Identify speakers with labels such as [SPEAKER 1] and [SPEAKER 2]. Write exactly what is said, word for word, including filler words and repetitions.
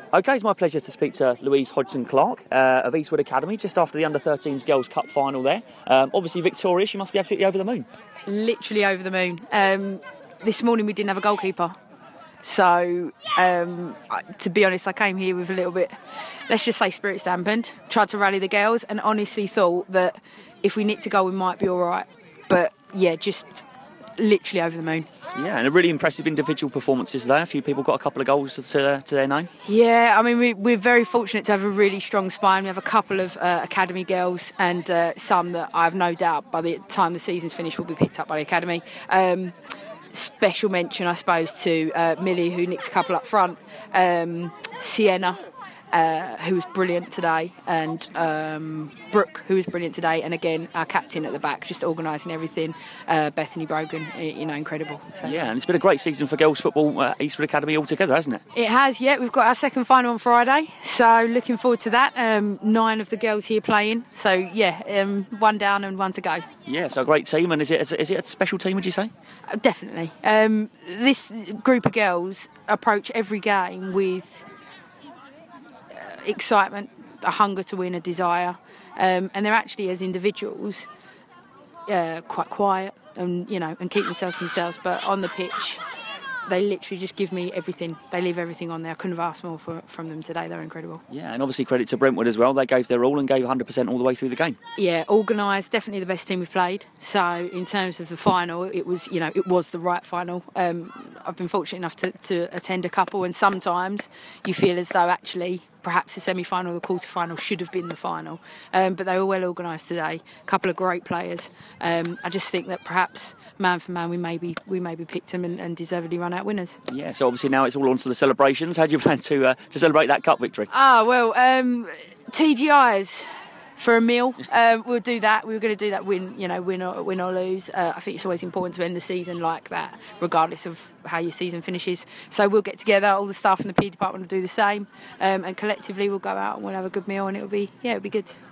[SPEAKER 1] OK, it's my pleasure to speak to Louise Hodgson-Clark uh, of Eastwood Academy just after the under thirteens Girls' Cup final there. Um, obviously victorious, you must be absolutely over the moon.
[SPEAKER 2] Literally over the moon. Um, this morning we didn't have a goalkeeper. So, um, to be honest, I came here with a little bit, let's just say, spirits dampened. Tried to rally the girls and honestly thought that if we nicked a goal, we might be all right. But, yeah, just literally over the moon.
[SPEAKER 1] Yeah, and a really impressive individual performances there. A few people got a couple of goals to their, to their name.
[SPEAKER 2] Yeah, I mean, we, we're very fortunate to have a really strong spine. We have a couple of uh, academy girls and uh, some that I have no doubt by the time the season's finished will be picked up by the academy. Um, special mention, I suppose, to uh, Millie, who nicked a couple up front, um, Sienna, uh, who was brilliant today, and um, Brooke, who was brilliant today, and again, our captain at the back, just organising everything, uh, Bethany Brogan, you know, incredible. So.
[SPEAKER 1] Yeah, and it's been a great season for girls football, uh, Eastwood Academy altogether, hasn't it?
[SPEAKER 2] It has, yeah. We've got our second final on Friday, so looking forward to that. Um, nine of the girls here playing, so yeah, um, one down and one to go. Yeah,
[SPEAKER 1] so a great team, and is it is it a special team, would you say?
[SPEAKER 2] Uh, definitely. Um, this group of girls approach every game with excitement, a hunger to win, a desire, um, and they're actually, as individuals, uh, quite quiet and you know and keep themselves to themselves. But on the pitch, they literally just give me everything. They leave everything on there. I couldn't have asked more for, from them today. They're incredible.
[SPEAKER 1] Yeah, and obviously credit to Brentwood as well. They gave their all and gave one hundred percent all the way through the game.
[SPEAKER 2] Yeah, organised, definitely the best team we've played. So in terms of the final, it was you know it was the right final. Um, I've been fortunate enough to, to attend a couple, and sometimes you feel as though actually perhaps the semi-final or the quarter-final should have been the final. Um, but they were well organised today. A couple of great players. Um, I just think that perhaps man for man we maybe we maybe picked them and, and deservedly run out winners.
[SPEAKER 1] Yeah, so obviously now it's all on to the celebrations. How do you plan to uh, to celebrate that cup victory?
[SPEAKER 2] Ah, well, um, T G Is for a meal. Um, we'll do that. We were going to do that win, you know, win or win or lose. Uh, I think it's always important to end the season like that, regardless of how your season finishes. So we'll get together. All the staff in the P E department will do the same, um, and collectively we'll go out and we'll have a good meal, and it'll be yeah, it'll be good.